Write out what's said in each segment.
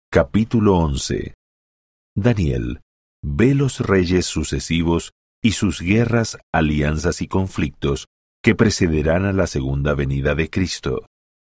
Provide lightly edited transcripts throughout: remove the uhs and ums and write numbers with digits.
Capítulo 11. Daniel ve los reyes sucesivos y sus guerras, alianzas y conflictos que precederán a la segunda venida de Cristo.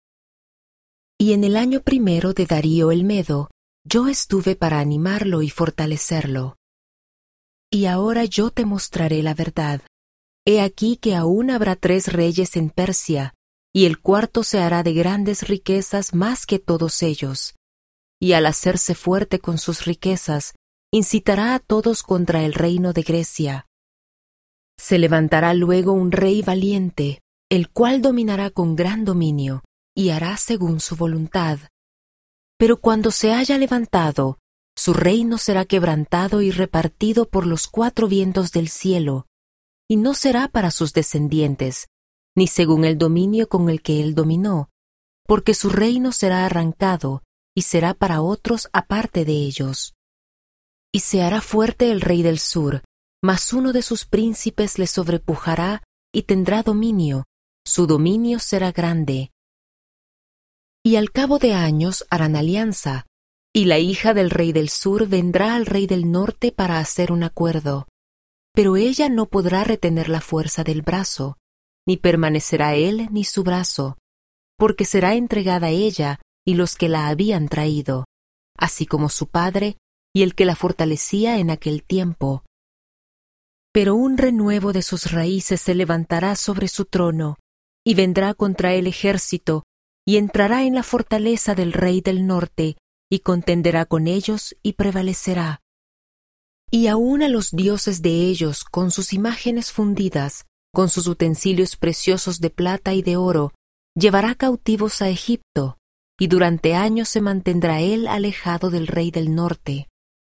Y en el año primero de Darío el Medo, yo estuve para animarlo y fortalecerlo. Y ahora yo te mostraré la verdad. He aquí que aún habrá 3 reyes en Persia, y el cuarto se hará de grandes riquezas más que todos ellos. Y al hacerse fuerte con sus riquezas, incitará a todos contra el reino de Grecia. Se levantará luego un rey valiente, el cual dominará con gran dominio, y hará según su voluntad. Pero cuando se haya levantado, su reino será quebrantado y repartido por los 4 vientos del cielo, y no será para sus descendientes, ni según el dominio con el que él dominó, porque su reino será arrancado, y será para otros aparte de ellos. Y se hará fuerte el rey del sur, mas uno de sus príncipes le sobrepujará y tendrá dominio, su dominio será grande. Y al cabo de años harán alianza, y la hija del rey del sur vendrá al rey del norte para hacer un acuerdo. Pero ella no podrá retener la fuerza del brazo, ni permanecerá él ni su brazo, porque será entregada ella y los que la habían traído, así como su padre y el que la fortalecía en aquel tiempo. Pero un renuevo de sus raíces se levantará sobre su trono, y vendrá contra el ejército, y entrará en la fortaleza del rey del norte, y contenderá con ellos y prevalecerá. Y aun a los dioses de ellos, con sus imágenes fundidas, con sus utensilios preciosos de plata y de oro, llevará cautivos a Egipto, y durante años se mantendrá él alejado del rey del norte.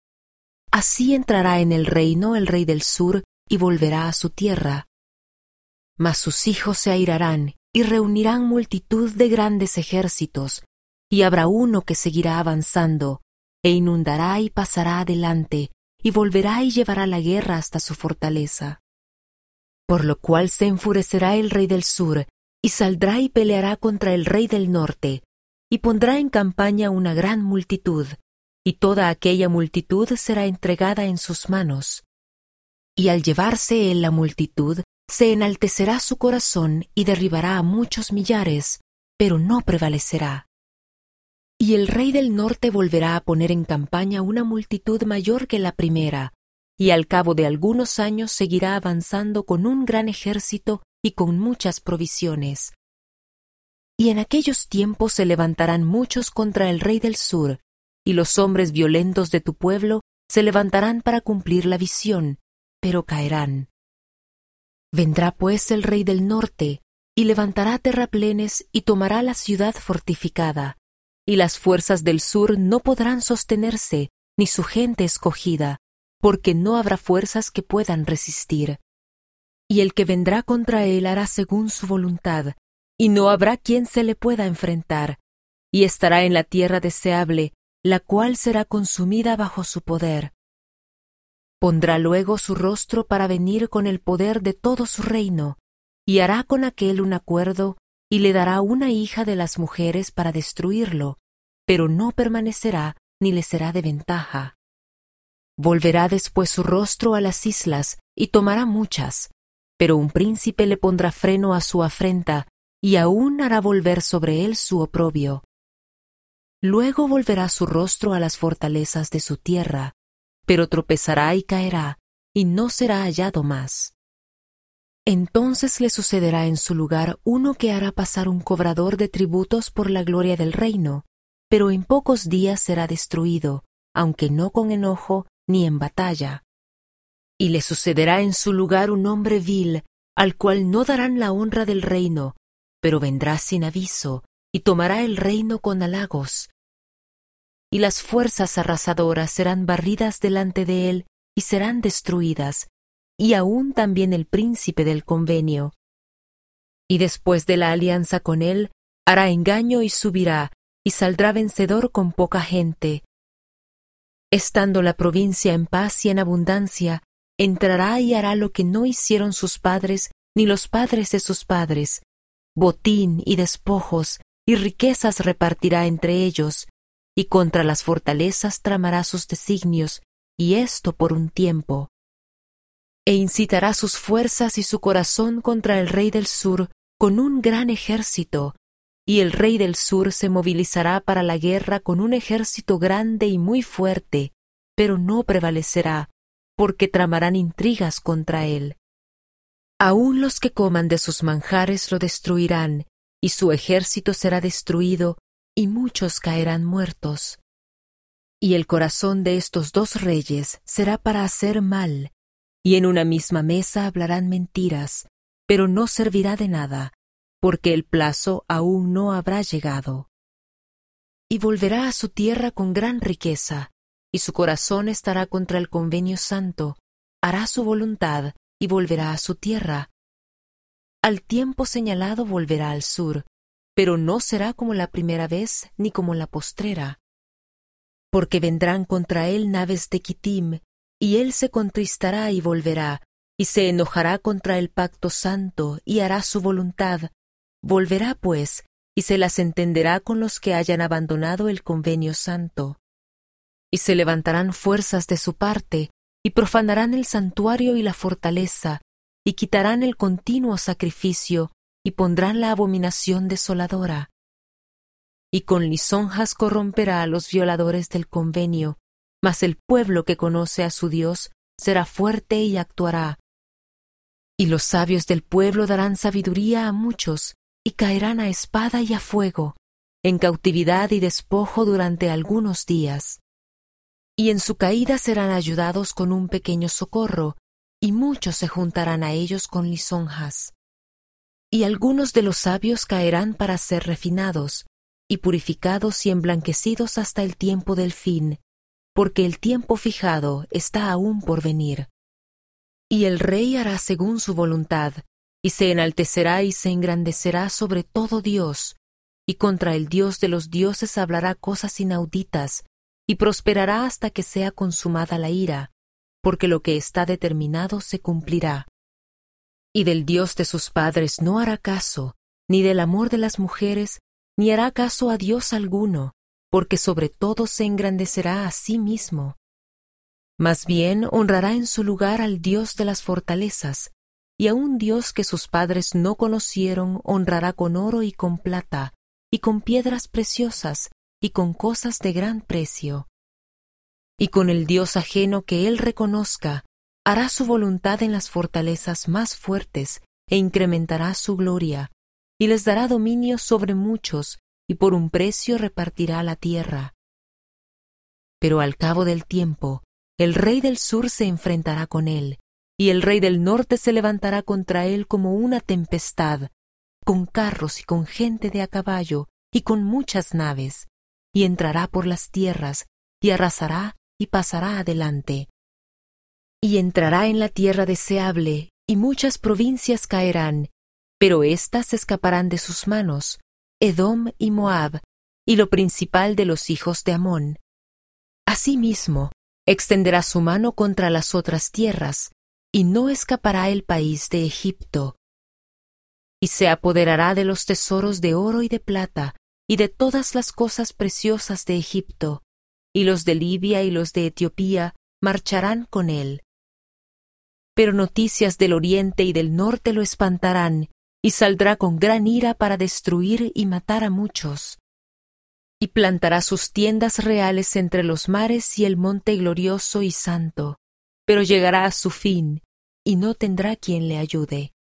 Así entrará en el reino el rey del sur y volverá a su tierra. Mas sus hijos se airarán y reunirán multitud de grandes ejércitos, y habrá uno que seguirá avanzando, e inundará y pasará adelante, y volverá y llevará la guerra hasta su fortaleza. Por lo cual se enfurecerá el rey del sur, y saldrá y peleará contra el rey del norte, y pondrá en campaña una gran multitud, y toda aquella multitud será entregada en sus manos. Y al llevarse él la multitud, se enaltecerá su corazón y derribará a muchos millares, pero no prevalecerá. Y el rey del norte volverá a poner en campaña una multitud mayor que la primera, y al cabo de algunos años seguirá avanzando con un gran ejército y con muchas provisiones. Y en aquellos tiempos se levantarán muchos contra el rey del sur, y los hombres violentos de tu pueblo se levantarán para cumplir la visión, pero caerán. Vendrá pues el rey del norte, y levantará terraplenes y tomará la ciudad fortificada, y las fuerzas del sur no podrán sostenerse, ni su gente escogida, porque no habrá fuerzas que puedan resistir. Y el que vendrá contra él hará según su voluntad, y no habrá quien se le pueda enfrentar, y estará en la tierra deseable, la cual será consumida bajo su poder. Pondrá luego su rostro para venir con el poder de todo su reino, y hará con aquel un acuerdo, y le dará una hija de las mujeres para destruirlo, pero no permanecerá ni le será de ventaja. Volverá después su rostro a las islas, y tomará muchas, pero un príncipe le pondrá freno a su afrenta, y aún hará volver sobre él su oprobio. Luego volverá su rostro a las fortalezas de su tierra, pero tropezará y caerá, y no será hallado más. Entonces le sucederá en su lugar uno que hará pasar un cobrador de tributos por la gloria del reino, pero en pocos días será destruido, aunque no con enojo ni en batalla. Y le sucederá en su lugar un hombre vil, al cual no darán la honra del reino, pero vendrá sin aviso, y tomará el reino con halagos. Y las fuerzas arrasadoras serán barridas delante de él, y serán destruidas, y aún también el príncipe del convenio. Y después de la alianza con él, hará engaño y subirá, y saldrá vencedor con poca gente. Estando la provincia en paz y en abundancia, entrará y hará lo que no hicieron sus padres ni los padres de sus padres, botín y despojos, y riquezas repartirá entre ellos, y contra las fortalezas tramará sus designios, y esto por un tiempo. E incitará sus fuerzas y su corazón contra el rey del sur con un gran ejército, y el rey del sur se movilizará para la guerra con un ejército grande y muy fuerte, pero no prevalecerá, porque tramarán intrigas contra él. Aún los que coman de sus manjares lo destruirán, y su ejército será destruido, y muchos caerán muertos. Y el corazón de estos dos reyes será para hacer mal, y en una misma mesa hablarán mentiras, pero no servirá de nada, porque el plazo aún no habrá llegado. Y volverá a su tierra con gran riqueza, y su corazón estará contra el convenio santo, hará su voluntad, y volverá a su tierra. Al tiempo señalado volverá al sur, pero no será como la primera vez ni como la postrera. Porque vendrán contra él naves de Quitim, y él se contristará y volverá, y se enojará contra el pacto santo, y hará su voluntad. Volverá, pues, y se las entenderá con los que hayan abandonado el convenio santo. Y se levantarán fuerzas de su parte, y profanarán el santuario y la fortaleza, y quitarán el continuo sacrificio, y pondrán la abominación desoladora. Y con lisonjas corromperá a los violadores del convenio, mas el pueblo que conoce a su Dios será fuerte y actuará. Y los sabios del pueblo darán sabiduría a muchos, y caerán a espada y a fuego, en cautividad y despojo durante algunos días. Y en su caída serán ayudados con un pequeño socorro, y muchos se juntarán a ellos con lisonjas. Y algunos de los sabios caerán para ser refinados, y purificados y emblanquecidos hasta el tiempo del fin, porque el tiempo fijado está aún por venir. Y el rey hará según su voluntad, y se enaltecerá y se engrandecerá sobre todo Dios, y contra el Dios de los dioses hablará cosas inauditas, y prosperará hasta que sea consumada la ira, porque lo que está determinado se cumplirá. Y del Dios de sus padres no hará caso, ni del amor de las mujeres, ni hará caso a Dios alguno, porque sobre todo se engrandecerá a sí mismo. Más bien honrará en su lugar al Dios de las fortalezas, y a un Dios que sus padres no conocieron honrará con oro y con plata, y con piedras preciosas, y con cosas de gran precio. Y con el Dios ajeno que él reconozca, hará su voluntad en las fortalezas más fuertes, e incrementará su gloria, y les dará dominio sobre muchos, y por un precio repartirá la tierra. Pero al cabo del tiempo, el rey del sur se enfrentará con él, y el rey del norte se levantará contra él como una tempestad, con carros y con gente de a caballo, y con muchas naves, y entrará por las tierras, y arrasará y pasará adelante. Y entrará en la tierra deseable, y muchas provincias caerán, pero éstas escaparán de sus manos, Edom y Moab, y lo principal de los hijos de Amón. Asimismo, extenderá su mano contra las otras tierras, y no escapará el país de Egipto. Y se apoderará de los tesoros de oro y de plata, y de todas las cosas preciosas de Egipto, y los de Libia y los de Etiopía marcharán con él. Pero noticias del oriente y del norte lo espantarán, y saldrá con gran ira para destruir y matar a muchos. Y plantará sus tiendas reales entre los mares y el monte glorioso y santo, pero llegará a su fin, y no tendrá quien le ayude.